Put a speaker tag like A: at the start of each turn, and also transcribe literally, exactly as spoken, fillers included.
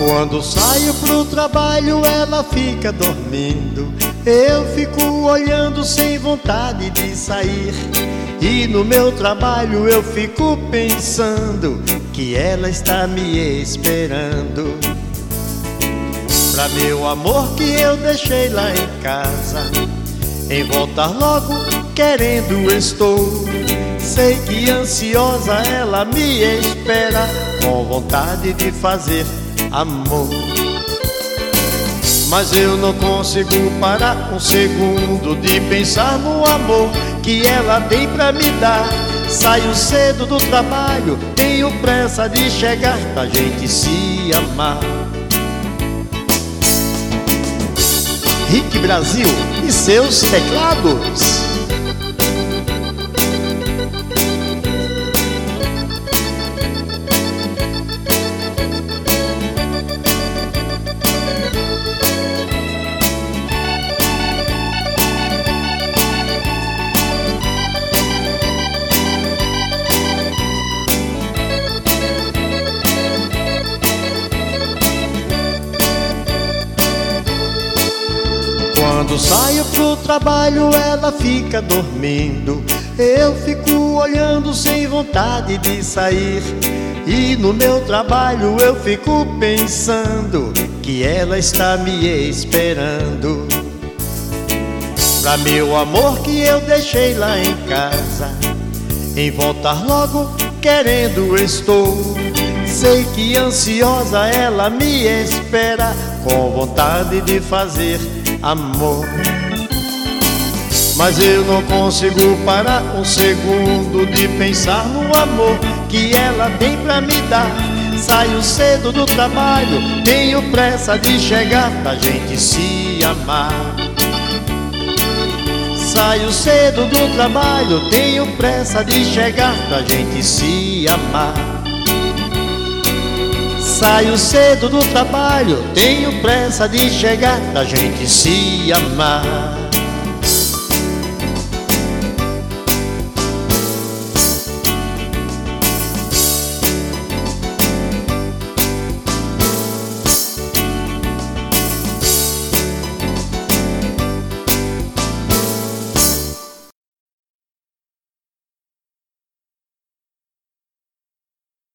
A: Quando saio pro trabalho ela fica dormindo, eu fico olhando sem vontade de sair. E no meu trabalho eu fico pensando que ela está me esperando. Pra meu amor que eu deixei lá em casa, em voltar logo querendo estou. Sei que ansiosa ela me espera, com vontade de fazer amor. Mas eu não consigo parar um segundo de pensar no amor que ela tem pra me dar. Saio cedo do trabalho, tenho pressa de chegar pra gente se amar. Rick Brasil e seus teclados. Quando saio pro trabalho ela fica dormindo, eu fico olhando sem vontade de sair. E no meu trabalho eu fico pensando que ela está me esperando. Pra meu amor que eu deixei lá em casa, em voltar logo querendo estou. Sei que ansiosa ela me espera, com vontade de fazer amor. Mas eu não consigo parar um segundo de pensar no amor que ela tem pra me dar. Saio cedo do trabalho, tenho pressa de chegar pra gente se amar. Saio cedo do trabalho, tenho pressa de chegar pra gente se amar. Saio cedo do trabalho, tenho pressa de chegar pra gente se amar.